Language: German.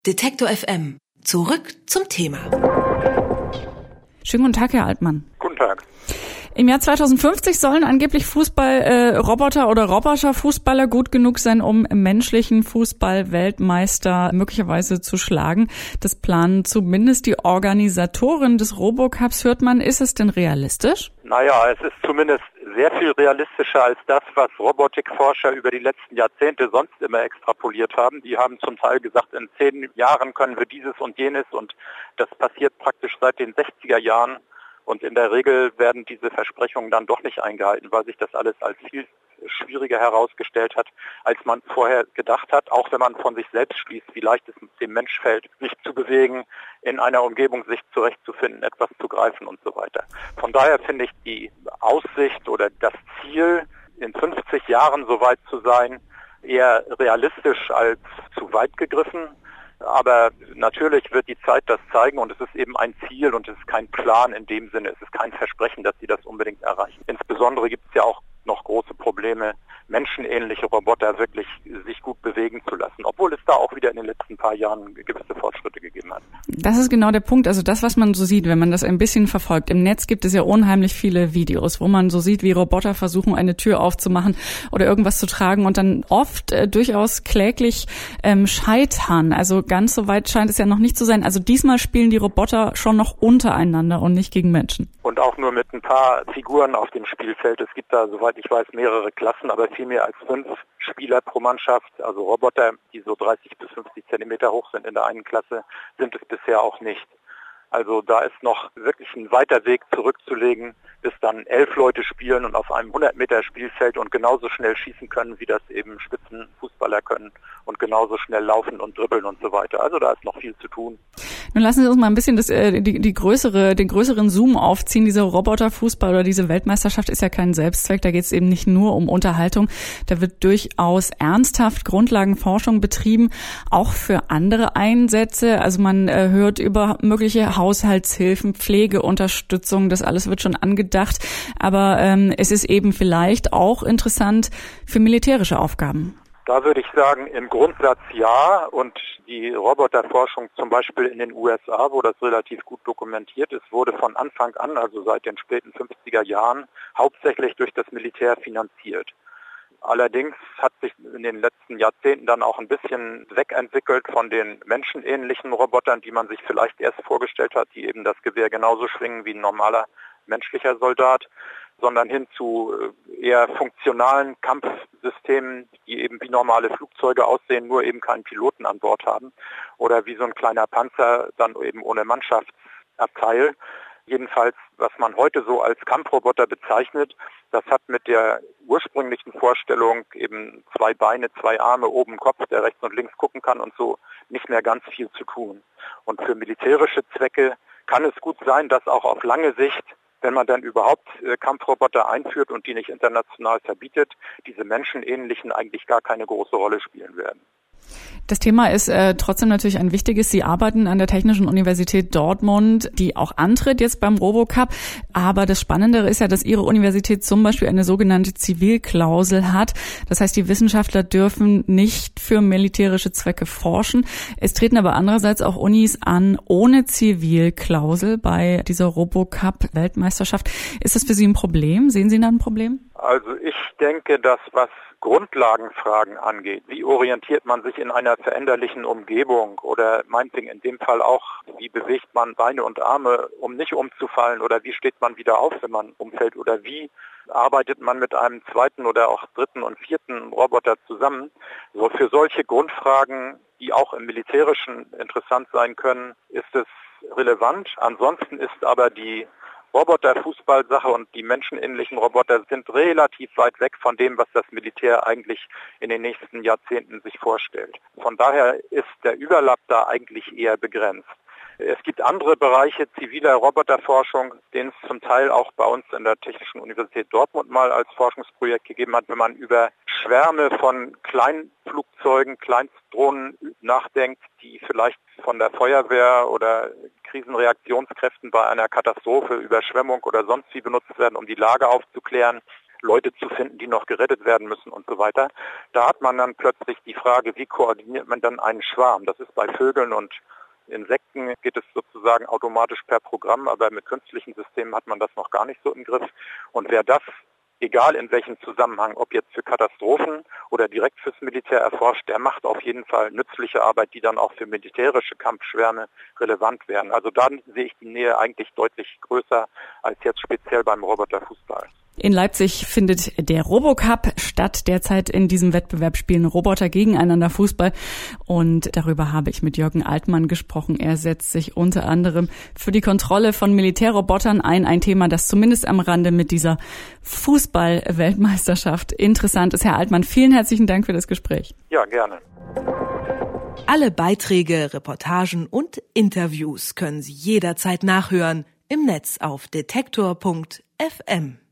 Detektor FM. Zurück zum Thema. Schönen guten Tag, Herr Altmann. Guten Tag. Im Jahr 2050 sollen angeblich Fußballroboter oder Roboterfußballer gut genug sein, um menschlichen Fußball-Weltmeister möglicherweise zu schlagen. Das planen zumindest die Organisatoren des Robocups. Hört man, ist es denn realistisch? Naja, es ist zumindest sehr viel realistischer als das, was Robotikforscher über die letzten Jahrzehnte sonst immer extrapoliert haben. Die haben zum Teil gesagt, in 10 Jahren können wir dieses und jenes, und das passiert praktisch seit den 60er Jahren. Und in der Regel werden diese Versprechungen dann doch nicht eingehalten, weil sich das alles als viel schwieriger herausgestellt hat, als man vorher gedacht hat, auch wenn man von sich selbst schließt, wie leicht es dem Mensch fällt, sich zu bewegen, in einer Umgebung sich zurechtzufinden, etwas zu greifen und so weiter. Von daher finde ich die Aussicht oder das Ziel, in 50 Jahren so weit zu sein, eher realistisch als zu weit gegriffen. Aber natürlich wird die Zeit das zeigen, und es ist eben ein Ziel und es ist kein Plan in dem Sinne. Es ist kein Versprechen, dass sie das unbedingt erreichen. Insbesondere gibt es ja auch noch große Probleme, menschenähnliche Roboter wirklich sich gut bewegen zu lassen, obwohl es da auch wieder in den letzten paar Jahren gewisse Fortschritte gegeben hat. Das ist genau der Punkt. Also das, was man so sieht, wenn man das ein bisschen verfolgt. Im Netz gibt es ja unheimlich viele Videos, wo man so sieht, wie Roboter versuchen, eine Tür aufzumachen oder irgendwas zu tragen und dann oft durchaus kläglich scheitern. Also ganz so weit scheint es ja noch nicht zu sein. Also diesmal spielen die Roboter schon noch untereinander und nicht gegen Menschen. Und auch nur mit ein paar Figuren auf dem Spielfeld. Es gibt da, soweit ich weiß, mehrere Klassen, aber viel mehr als 5 Spieler pro Mannschaft. Also Roboter, die so 30 bis 50 Zentimeter hoch sind in der einen Klasse, sind es bisher auch nicht. Also da ist noch wirklich ein weiter Weg zurückzulegen, bis dann 11 Leute spielen und auf einem 100 Meter Spielfeld und genauso schnell schießen können, wie das eben Spitzenfußballer können, und genauso schnell laufen und dribbeln und so weiter. Also da ist noch viel zu tun. Nun lassen Sie uns mal ein bisschen den größeren Zoom aufziehen. Dieser Roboterfußball oder diese Weltmeisterschaft ist ja kein Selbstzweck. Da geht es eben nicht nur um Unterhaltung. Da wird durchaus ernsthaft Grundlagenforschung betrieben, auch für andere Einsätze. Also man hört über mögliche Haushaltshilfen, Pflegeunterstützung. Das alles wird schon angedacht. Aber es ist eben vielleicht auch interessant für militärische Aufgaben. Da würde ich sagen, im Grundsatz ja, und die Roboterforschung zum Beispiel in den USA, wo das relativ gut dokumentiert ist, wurde von Anfang an, also seit den späten 50er Jahren, hauptsächlich durch das Militär finanziert. Allerdings hat sich in den letzten Jahrzehnten dann auch ein bisschen wegentwickelt von den menschenähnlichen Robotern, die man sich vielleicht erst vorgestellt hat, die eben das Gewehr genauso schwingen wie ein normaler menschlicher Soldat, sondern hin zu eher funktionalen Kampfsystemen, die eben wie normale Flugzeuge aussehen, nur eben keinen Piloten an Bord haben, oder wie so ein kleiner Panzer, dann eben ohne Mannschaftsabteil. Jedenfalls, was man heute so als Kampfroboter bezeichnet, das hat mit der ursprünglichen Vorstellung, eben 2 Beine, 2 Arme, oben Kopf, der rechts und links gucken kann und so, nicht mehr ganz viel zu tun. Und für militärische Zwecke kann es gut sein, dass auch auf lange Sicht, wenn man dann überhaupt Kampfroboter einführt und die nicht international verbietet, diese menschenähnlichen eigentlich gar keine große Rolle spielen werden. Das Thema ist trotzdem natürlich ein wichtiges. Sie arbeiten an der Technischen Universität Dortmund, die auch antritt jetzt beim Robocup. Aber das Spannendere ist ja, dass Ihre Universität zum Beispiel eine sogenannte Zivilklausel hat. Das heißt, die Wissenschaftler dürfen nicht für militärische Zwecke forschen. Es treten aber andererseits auch Unis an ohne Zivilklausel bei dieser Robocup-Weltmeisterschaft. Ist das für Sie ein Problem? Sehen Sie da ein Problem? Also ich denke, dass was Grundlagenfragen angeht, wie orientiert man sich in einer veränderlichen Umgebung, oder meinetwegen in dem Fall auch, wie bewegt man Beine und Arme, um nicht umzufallen, oder wie steht man wieder auf, wenn man umfällt, oder wie arbeitet man mit einem 2. oder auch 3. und 4. Roboter zusammen. So für solche Grundfragen, die auch im Militärischen interessant sein können, ist es relevant. Ansonsten ist aber die Roboter-Fußballsache und die menschenähnlichen Roboter sind relativ weit weg von dem, was das Militär eigentlich in den nächsten Jahrzehnten sich vorstellt. Von daher ist der Überlapp da eigentlich eher begrenzt. Es gibt andere Bereiche ziviler Roboterforschung, den es zum Teil auch bei uns in der Technischen Universität Dortmund mal als Forschungsprojekt gegeben hat, wenn man über Schwärme von Kleinflugzeugen, Kleinstdrohnen nachdenkt, die vielleicht von der Feuerwehr oder Krisenreaktionskräften bei einer Katastrophe, Überschwemmung oder sonst wie benutzt werden, um die Lage aufzuklären. Leute zu finden, die noch gerettet werden müssen und so weiter. Da hat man dann plötzlich die Frage, wie koordiniert man dann einen Schwarm? Das ist bei Vögeln und Insekten geht es sozusagen automatisch per Programm, aber mit künstlichen Systemen hat man das noch gar nicht so im Griff. Und wer das, egal in welchem Zusammenhang, ob jetzt für Katastrophen oder direkt fürs Militär erforscht, der macht auf jeden Fall nützliche Arbeit, die dann auch für militärische Kampfschwärme relevant werden. Also da sehe ich die Nähe eigentlich deutlich größer als jetzt speziell beim Roboterfußball. In Leipzig findet der RoboCup statt. Derzeit in diesem Wettbewerb spielen Roboter gegeneinander Fußball. Und darüber habe ich mit Jürgen Altmann gesprochen. Er setzt sich unter anderem für die Kontrolle von Militärrobotern ein. Ein Thema, das zumindest am Rande mit dieser Fußball-Weltmeisterschaft interessant ist. Herr Altmann, vielen herzlichen Dank für das Gespräch. Ja, gerne. Alle Beiträge, Reportagen und Interviews können Sie jederzeit nachhören im Netz auf detektor.fm.